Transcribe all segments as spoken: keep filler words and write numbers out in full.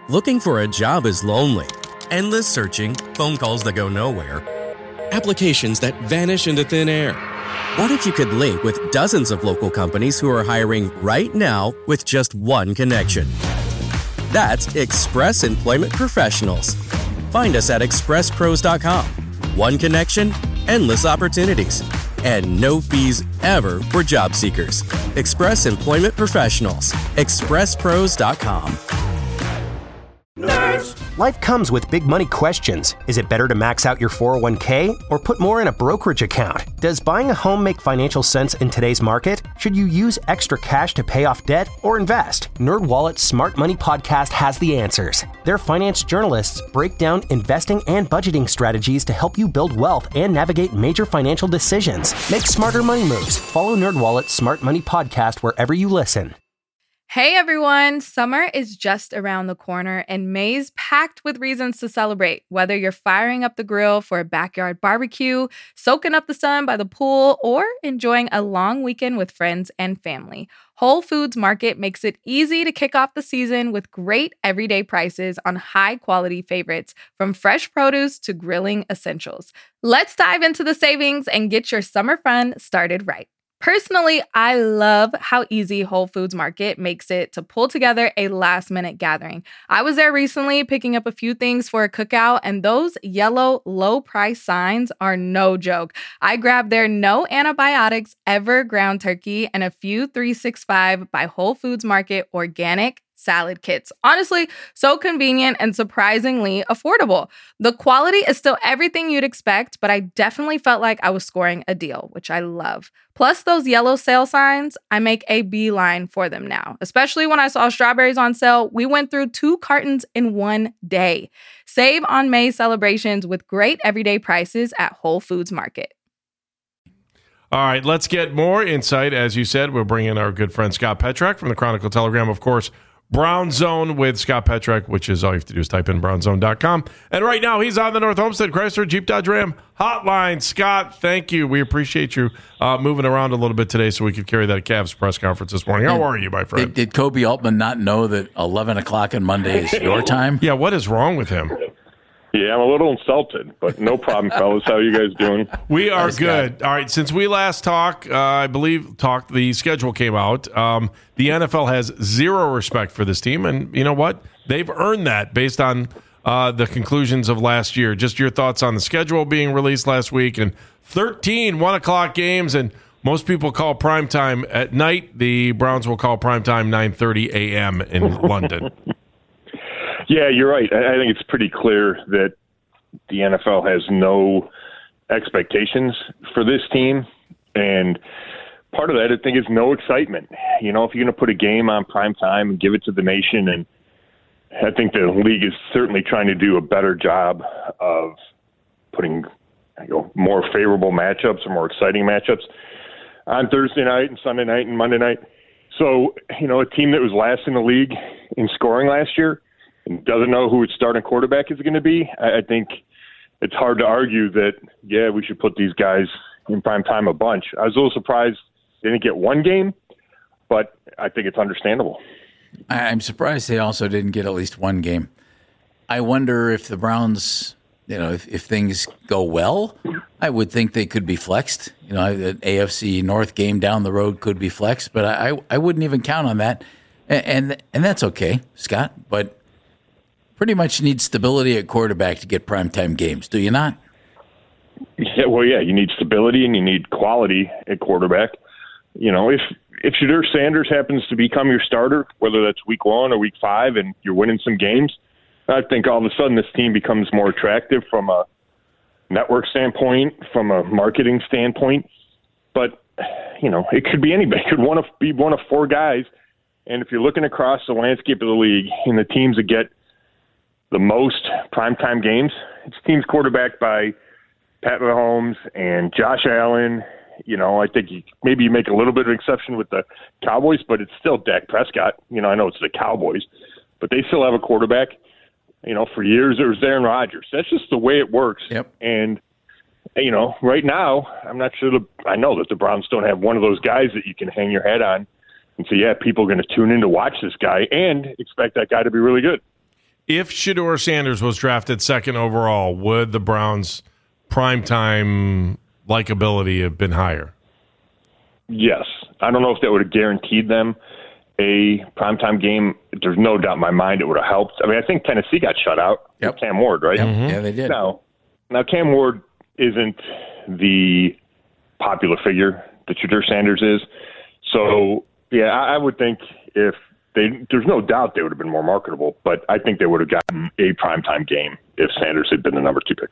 Looking for a job is lonely. Endless searching, phone calls that go nowhere, applications that vanish into thin air. What if you could link with dozens of local companies who are hiring right now with just one connection? That's Express Employment Professionals. Find us at express pros dot com. One connection, endless opportunities, and no fees ever for job seekers. Express Employment Professionals. express pros dot com. Nerds. Life comes with big money questions. Is it better to max out your four oh one k or put more in a brokerage account? Does buying a home make financial sense in today's market? Should you use extra cash to pay off debt or invest? NerdWallet's Smart Money Podcast has the answers. Their finance journalists break down investing and budgeting strategies to help you build wealth and navigate major financial decisions. Make smarter money moves. Follow NerdWallet's Smart Money Podcast wherever you listen. Hey everyone, summer is just around the corner and May's packed with reasons to celebrate. Whether you're firing up the grill for a backyard barbecue, soaking up the sun by the pool, or enjoying a long weekend with friends and family, Whole Foods Market makes it easy to kick off the season with great everyday prices on high-quality favorites, from fresh produce to grilling essentials. Let's dive into the savings and get your summer fun started right. Personally, I love how easy Whole Foods Market makes it to pull together a last-minute gathering. I was there recently picking up a few things for a cookout, and those yellow low-price signs are no joke. I grabbed their no antibiotics ever ground turkey and a few three sixty-five by Whole Foods Market organic salad kits. Honestly, so convenient and surprisingly affordable. The quality is still everything you'd expect, but I definitely felt like I was scoring a deal, which I love. Plus those yellow sale signs, I make a beeline for them now. Especially when I saw strawberries on sale, we went through two cartons in one day. Save on May celebrations with great everyday prices at Whole Foods Market. All right, let's get more insight. As you said, we'll bring in our good friend Scott Petrak from the Chronicle Telegram, of course. Brown Zone with Scott Petrak, which is all you have to do is type in brown zone dot com. And right now, he's on the North Homestead Chrysler Jeep Dodge Ram hotline. Scott, thank you. We appreciate you uh, moving around a little bit today so we could carry that Cavs press conference this morning. How did, are you, my friend? Did, did Kobe Altman not know that eleven o'clock on Monday is your time? Yeah, what is wrong with him? Yeah, I'm a little insulted, but no problem, fellas. How are you guys doing? We are Nice good. Guy. All right, since we last talked, uh, I believe talked, the schedule came out. Um, the N F L has zero respect for this team, and you know what? They've earned that based on uh, the conclusions of last year. Just your thoughts on the schedule being released last week, and thirteen one o'clock games, and most people call prime time at night. The Browns will call prime time nine thirty a.m. in London. Yeah, you're right. I think it's pretty clear that the N F L has no expectations for this team. And part of that, I think, is no excitement. You know, if you're going to put a game on prime time and give it to the nation, and I think the league is certainly trying to do a better job of putting you know, more favorable matchups or more exciting matchups on Thursday night and Sunday night and Monday night. So, you know, a team that was last in the league in scoring last year and doesn't know who its starting quarterback is going to be, I think it's hard to argue that, yeah, we should put these guys in prime time a bunch. I was a little surprised they didn't get one game, but I think it's understandable. I'm surprised they also didn't get at least one game. I wonder if the Browns, you know, if, if things go well, I would think they could be flexed. You know, the A F C North game down the road could be flexed, but I, I wouldn't even count on that. And, and, and that's okay, Scott, but pretty much need stability at quarterback to get primetime games, do you not? Yeah, well, yeah, you need stability and you need quality at quarterback. You know, if if Shedeur Sanders happens to become your starter, whether that's week one or week five, and you're winning some games, I think all of a sudden this team becomes more attractive from a network standpoint, from a marketing standpoint. But, you know, it could be anybody. It could one of, be one of four guys. And if you're looking across the landscape of the league and the teams that get the most primetime games, it's teams quarterbacked by Pat Mahomes and Josh Allen. You know, I think you, maybe you make a little bit of an exception with the Cowboys, but it's still Dak Prescott. You know, I know it's the Cowboys, but they still have a quarterback. You know, for years it was Aaron Rodgers. That's just the way it works. Yep. And, you know, right now, I'm not sure the, I know that the Browns don't have one of those guys that you can hang your head on and say, yeah, people are going to tune in to watch this guy and expect that guy to be really good. if Shedeur Sanders was drafted second overall, would the Browns' primetime likability have been higher? Yes. I don't know if that would have guaranteed them a primetime game. There's no doubt in my mind it would have helped. I mean, I think Tennessee got shut out yep. with Cam Ward, right? Yep. Mm-hmm. Yeah, they did. Now, now, Cam Ward isn't the popular figure that Shedeur Sanders is. So, yeah, I, I would think if they, there's no doubt they would have been more marketable, but I think they would have gotten a primetime game if Sanders had been the number two pick.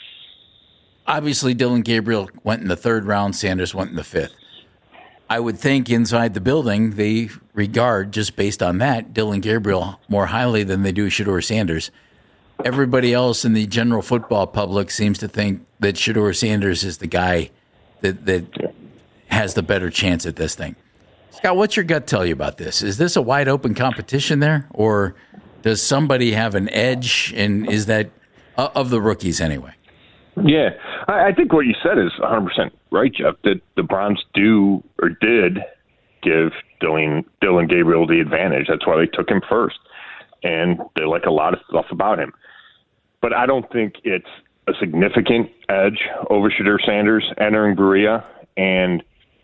Obviously, Dillon Gabriel went in the third round. Sanders went in the fifth. I would think inside the building they regard, just based on that, Dillon Gabriel more highly than they do Shedeur Sanders. Everybody else in the general football public seems to think that Shedeur Sanders is the guy that, that has the better chance at this thing. Scott, what's your gut tell you about this? Is this a wide open competition there, or does somebody have an edge, and is that uh, of the rookies anyway? Yeah, I, I think what you said is one hundred percent right, Jeff, that the Browns do or did give Dillon, Dillon Gabriel the advantage. That's why they took him first, and they like a lot of stuff about him. But I don't think it's a significant edge over Shedeur Sanders entering Berea. And,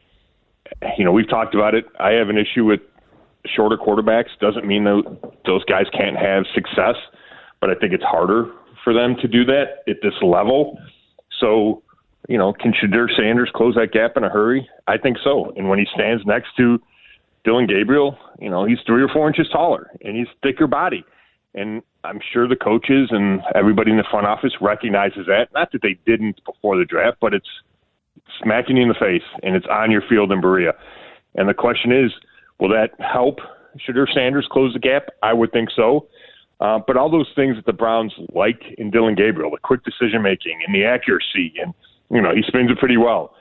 you know, we've talked about it. I have an issue with shorter quarterbacks. Doesn't mean that those guys can't have success, but I think it's harder for them to do that at this level. So, you know, can Shedeur Sanders close that gap in a hurry? I think so. And when he stands next to Dillon Gabriel, you know, he's three or four inches taller and he's thicker body. And I'm sure the coaches and everybody in the front office recognizes that. Not that they didn't before the draft, but it's smacking you in the face, and it's on your field in Berea. And the question is, will that help Shedeur Sanders close the gap? I would think so. Uh, but all those things that the Browns like in Dillon Gabriel, the quick decision-making and the accuracy, and, you know, he spins it pretty well.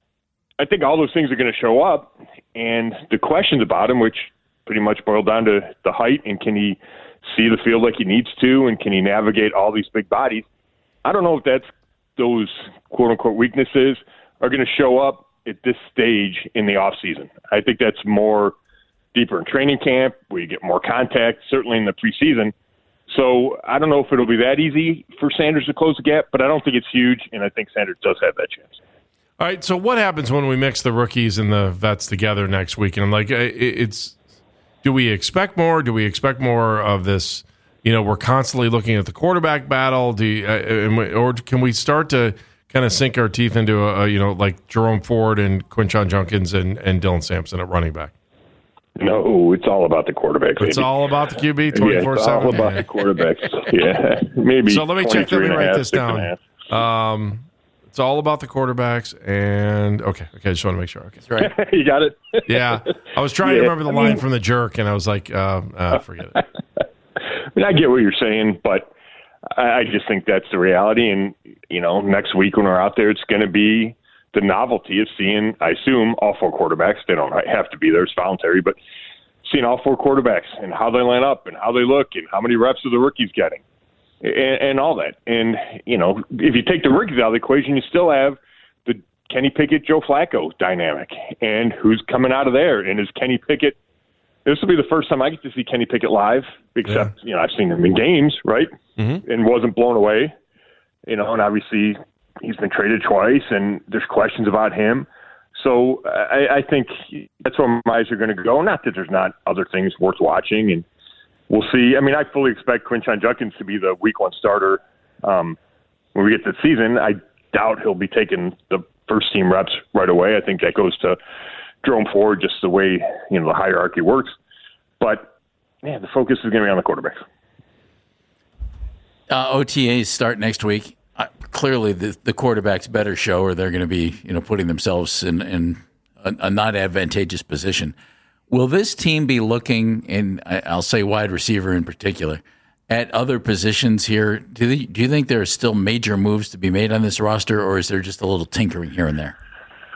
I think all those things are going to show up, and the questions about him, which pretty much boil down to the height and can he see the field like he needs to, and can he navigate all these big bodies, I don't know if that's those quote-unquote weaknesses are going to show up at this stage in the offseason. I think that's more deeper in training camp, where you get more contact, certainly in the preseason. So I don't know if it'll be that easy for Sanders to close the gap, but I don't think it's huge, and I think Sanders does have that chance. All right, so what happens when we mix the rookies and the vets together next week? And I'm like, it's do we expect more? Do we expect more of this? You know, we're constantly looking at the quarterback battle. Do you, uh, or can we start to kind of sink our teeth into a, a you know, like Jerome Ford and Quinshon Judkins and, and Dylan Sampson at running back? No, it's all about the quarterbacks. It's maybe. all about the Q B twenty-four seven? Yeah, it's all about the quarterbacks. Yeah, maybe. So let me check. Let me write half, this down. Um, it's all about the quarterbacks. And, okay, okay, I just want to make sure. Okay, that's right. You got it? Yeah. I was trying yeah, to remember the I line mean, from The Jerk, and I was like, uh, uh, forget it. I mean, I get what you're saying, but I, I just think that's the reality. And, you know, next week when we're out there, it's going to be the novelty of seeing, I assume, all four quarterbacks. They don't have to be there. It's voluntary, but seeing all four quarterbacks and how they line up and how they look and how many reps are the rookies getting and, and all that. And, you know, if you take the rookies out of the equation, you still have the Kenny Pickett, Joe Flacco dynamic and who's coming out of there. And is Kenny Pickett, this will be the first time I get to see Kenny Pickett live, except, yeah. you know, I've seen him in games, right? Mm-hmm. And wasn't blown away, you know, and obviously he's been traded twice and there's questions about him. So I, I think that's where my eyes are going to go. Not that there's not other things worth watching, and we'll see. I mean, I fully expect Quinshon Judkins to be the week one starter um, when we get to the season. I doubt he'll be taking the first team reps right away. I think that goes to Jerome Ford, just the way, you know, the hierarchy works. But, yeah, the focus is going to be on the quarterbacks. Uh, O T As start next week. Uh, clearly, the, the quarterback's better show, or they're going to be, you know, putting themselves in, in a, a not advantageous position. Will this team be looking, and I'll say wide receiver in particular, at other positions here? Do they, do you think there are still major moves to be made on this roster, or is there just a little tinkering here and there?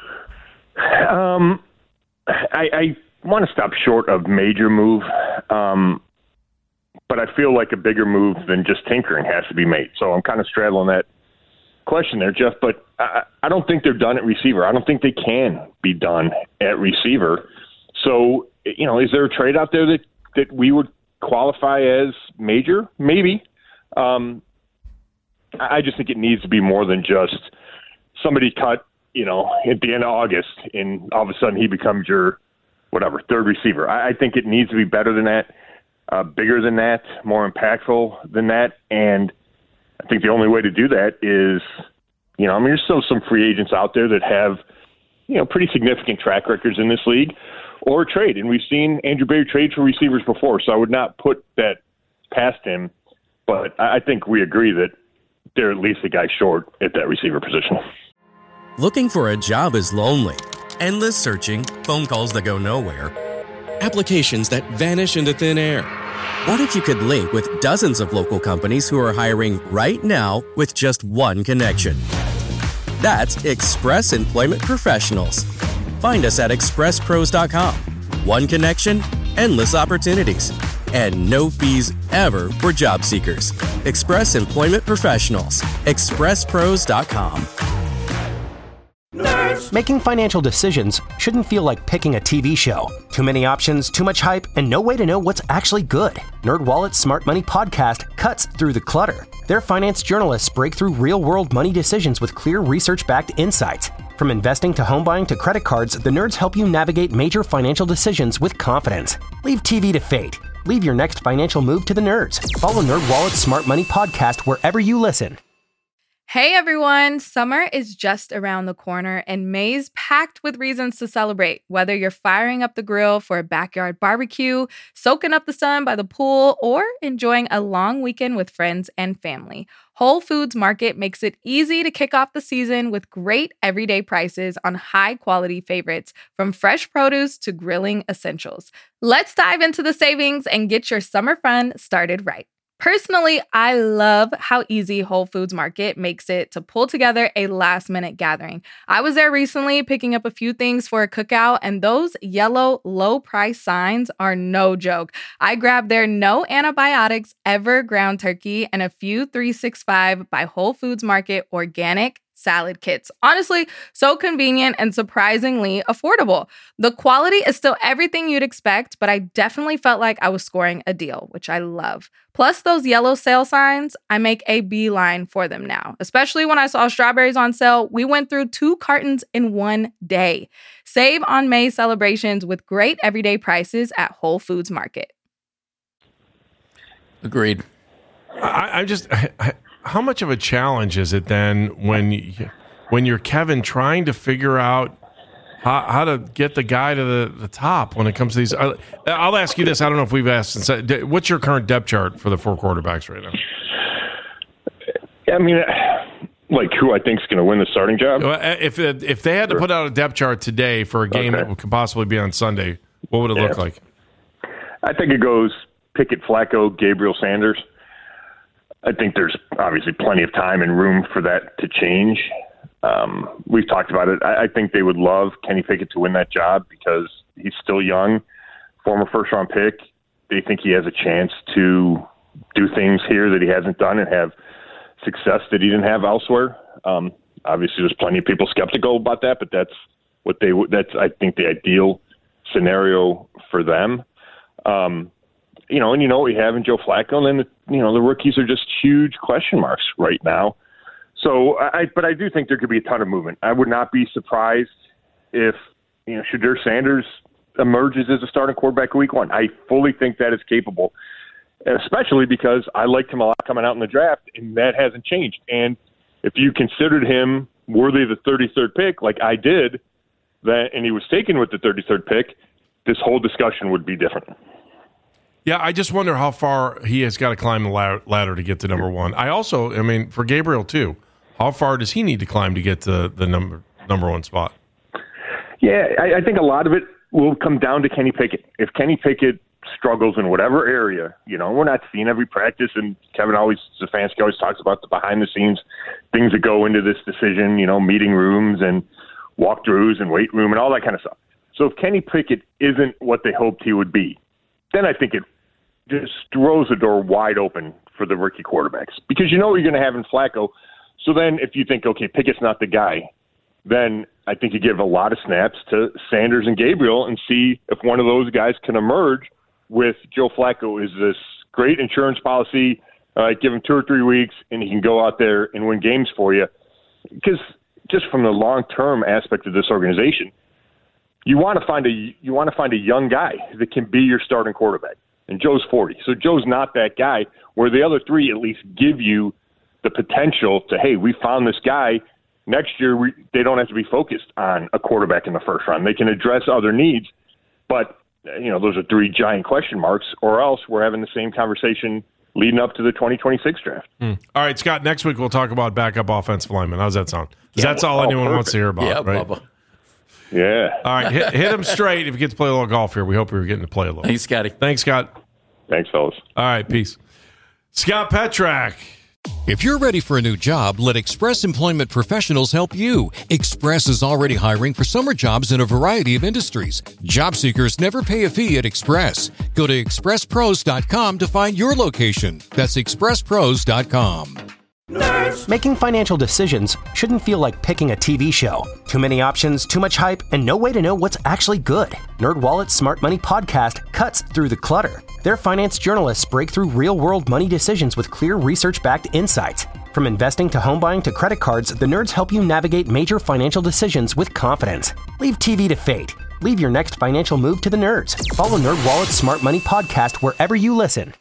Um, I, I want to stop short of major move, um, but I feel like a bigger move than just tinkering has to be made. So I'm kind of straddling that question there, Jeff, but I, I don't think they're done at receiver. I don't think they can be done at receiver. So, you know, is there a trade out there that, that we would qualify as major? Maybe. Um, I just think it needs to be more than just somebody cut, you know, at the end of August, and all of a sudden he becomes your, whatever, third receiver. I, I think it needs to be better than that, uh, bigger than that, more impactful than that. And I think the only way to do that is, you know, I mean, there's still some free agents out there that have, you know, pretty significant track records in this league, or trade. And we've seen Andrew Berry trade for receivers before, so I would not put that past him. But I think we agree that they're at least a guy short at that receiver position. Looking for a job is lonely. Endless searching, phone calls that go nowhere, applications that vanish into thin air. What if you could link with dozens of local companies who are hiring right now with just one connection? That's Express Employment Professionals. Find us at express pros dot com. One connection, endless opportunities, and no fees ever for job seekers. Express Employment Professionals. express pros dot com. Making financial decisions shouldn't feel like picking a T V show. Too many options, too much hype, and no way to know what's actually good. NerdWallet's Smart Money Podcast cuts through the clutter. Their finance journalists break through real-world money decisions with clear research-backed insights. From investing to home buying to credit cards, the nerds help you navigate major financial decisions with confidence. Leave T V to fate. Leave your next financial move to the nerds. Follow NerdWallet's Smart Money Podcast wherever you listen. Hey everyone, summer is just around the corner and May's packed with reasons to celebrate. Whether you're firing up the grill for a backyard barbecue, soaking up the sun by the pool, or enjoying a long weekend with friends and family, Whole Foods Market makes it easy to kick off the season with great everyday prices on high-quality favorites, from fresh produce to grilling essentials. Let's dive into the savings and get your summer fun started right. Personally, I love how easy Whole Foods Market makes it to pull together a last-minute gathering. I was there recently picking up a few things for a cookout, and those yellow low-price signs are no joke. I grabbed their no antibiotics ever ground turkey and a few three sixty-five by Whole Foods Market organic salad kits. Honestly, so convenient and surprisingly affordable. The quality is still everything you'd expect, but I definitely felt like I was scoring a deal, which I love. Plus those yellow sale signs, I make a beeline for them now. Especially when I saw strawberries on sale, we went through two cartons in one day. Save on May celebrations with great everyday prices at Whole Foods Market. Agreed. I, I just... I, How much of a challenge is it then when you, when you're Kevin trying to figure out how, how to get the guy to the, the top when it comes to these? I'll, I'll ask you this. I don't know if we've asked. What's your current depth chart for the four quarterbacks right now? I mean, like who I think is going to win the starting job? If if they had to put out a depth chart today for a game okay. that could possibly be on Sunday, what would it yeah. look like? I think it goes Pickett, Flacco, Gabriel, Sanders. I think there's obviously plenty of time and room for that to change. Um, we've talked about it. I, I think they would love Kenny Pickett to win that job because he's still young, former first-round pick. They think he has a chance to do things here that he hasn't done and have success that he didn't have elsewhere. Um, obviously, there's plenty of people skeptical about that, but that's what they. That's I think the ideal scenario for them. Um, You know, and you know what we have in Joe Flacco, and then the, you know the rookies are just huge question marks right now. So, I but I do think there could be a ton of movement. I would not be surprised if you know Shadur Sanders emerges as a starting quarterback week one. I fully think that is capable, especially because I liked him a lot coming out in the draft, and that hasn't changed. And if you considered him worthy of the thirty-third pick, like I did, that and he was taken with the thirty-third pick, this whole discussion would be different. Yeah, I just wonder how far he has got to climb the ladder to get to number one. I also, I mean, for Gabriel too, how far does he need to climb to get to the number number one spot? Yeah, I, I think a lot of it will come down to Kenny Pickett. If Kenny Pickett struggles in whatever area, you know, we're not seeing every practice, and Kevin always, Stefanski always talks about the behind the scenes things that go into this decision, you know, meeting rooms and walkthroughs and weight room and all that kind of stuff. So if Kenny Pickett isn't what they hoped he would be, then I think it just throws the door wide open for the rookie quarterbacks because you know what you're going to have in Flacco. So then if you think, okay, Pickett's not the guy, then I think you give a lot of snaps to Sanders and Gabriel and see if one of those guys can emerge with Joe Flacco is this great insurance policy. Uh, give him two or three weeks, and he can go out there and win games for you. Because just from the long-term aspect of this organization, you want to find a you want to find a young guy that can be your starting quarterback. And Joe's forty, so Joe's not that guy. Where the other three at least give you the potential to, hey, we found this guy. Next year, we, they don't have to be focused on a quarterback in the first round. They can address other needs, but you know those are three giant question marks. Or else we're having the same conversation leading up to the twenty twenty-six draft. Mm. All right, Scott, next week we'll talk about backup offensive linemen. How's that sound? Because Yeah, that's all oh, anyone perfect. wants to hear about, Yeah, right? Bubba. Yeah. All right, hit, hit him straight if you get to play a little golf here. We hope we were getting to play a little. Thanks, Scotty. Thanks, Scott. Thanks, fellas. All right, peace. Scott Petrak. If you're ready for a new job, let Express Employment Professionals help you. Express is already hiring for summer jobs in a variety of industries. Job seekers never pay a fee at Express. Go to express pros dot com to find your location. That's express pros dot com. Making financial decisions shouldn't feel like picking a T V show. Too many options, too much hype, and no way to know what's actually good. NerdWallet's Smart Money podcast cuts through the clutter. Their finance journalists break through real-world money decisions with clear research-backed insights. From investing to home buying to credit cards, the nerds help you navigate major financial decisions with confidence. Leave T V to fate. Leave your next financial move to the nerds. Follow NerdWallet's Smart Money podcast wherever you listen.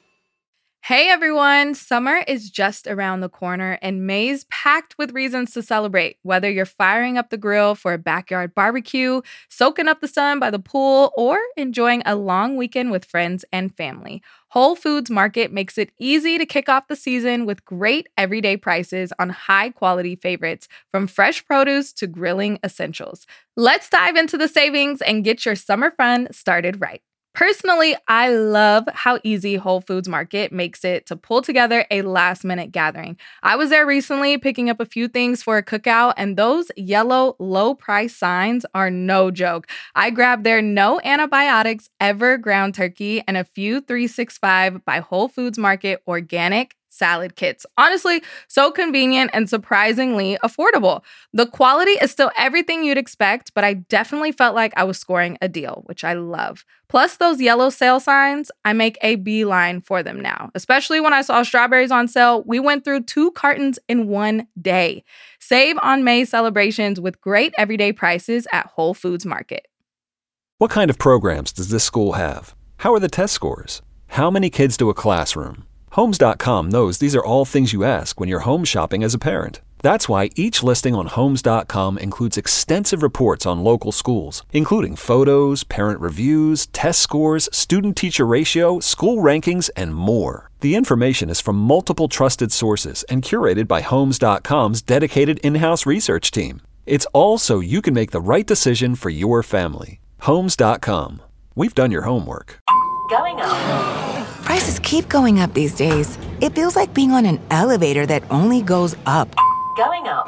Hey everyone, summer is just around the corner and May's packed with reasons to celebrate. Whether you're firing up the grill for a backyard barbecue, soaking up the sun by the pool, or enjoying a long weekend with friends and family, Whole Foods Market makes it easy to kick off the season with great everyday prices on high-quality favorites, from fresh produce to grilling essentials. Let's dive into the savings and get your summer fun started right. Personally, I love how easy Whole Foods Market makes it to pull together a last-minute gathering. I was there recently picking up a few things for a cookout, and those yellow low-price signs are no joke. I grabbed their no antibiotics ever ground turkey and a few three sixty-five by Whole Foods Market organic salad kits. Honestly, so convenient and surprisingly affordable. The quality is still everything you'd expect, but I definitely felt like I was scoring a deal, which I love. Plus those yellow sale signs, I make a beeline for them now. Especially when I saw strawberries on sale, we went through two cartons in one day. Save on May celebrations with great everyday prices at Whole Foods Market. What kind of programs does this school have? How are the test scores? How many kids to a classroom? Homes dot com knows these are all things you ask when you're home shopping as a parent. That's why each listing on Homes dot com includes extensive reports on local schools, including photos, parent reviews, test scores, student-teacher ratio, school rankings, and more. The information is from multiple trusted sources and curated by Homes dot com's dedicated in-house research team. It's all so you can make the right decision for your family. Homes dot com. We've done your homework. Going up. Prices keep going up these days. It feels like being on an elevator that only goes up. Going up.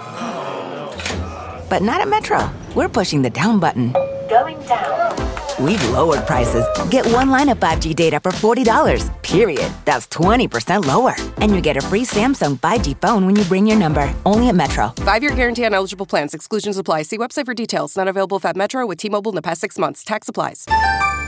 But not at Metro. We're pushing the down button. Going down. We've lowered prices. Get one line of five G data for forty dollars, period. That's twenty percent lower. And you get a free Samsung five G phone when you bring your number. Only at Metro. Five-year guarantee on eligible plans. Exclusions apply. See website for details. Not available at Metro with T-Mobile in the past six months. Tax applies.